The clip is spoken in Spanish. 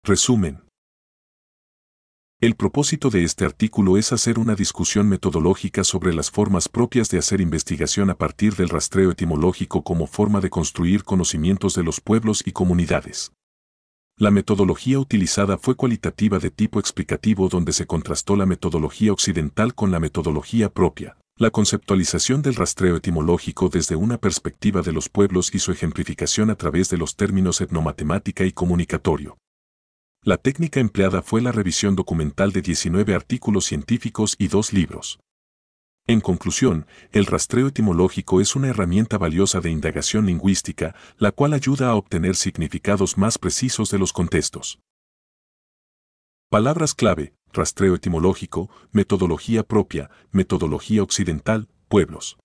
Resumen. El propósito de este artículo es hacer una discusión metodológica sobre las formas propias de hacer investigación a partir del rastreo etimológico como forma de construir conocimientos de los pueblos y comunidades. La metodología utilizada fue cualitativa de tipo explicativo, donde se contrastó la metodología occidental con la metodología propia, la conceptualización del rastreo etimológico desde una perspectiva de los pueblos y su ejemplificación a través de los términos etnomatemática y comunicatorio. La técnica empleada fue la revisión documental de 19 artículos científicos y 2 libros. En conclusión, el rastreo etimológico es una herramienta valiosa de indagación lingüística, la cual ayuda a obtener significados más precisos de los contextos. Palabras clave: rastreo etimológico, metodología propia, metodología occidental, pueblos.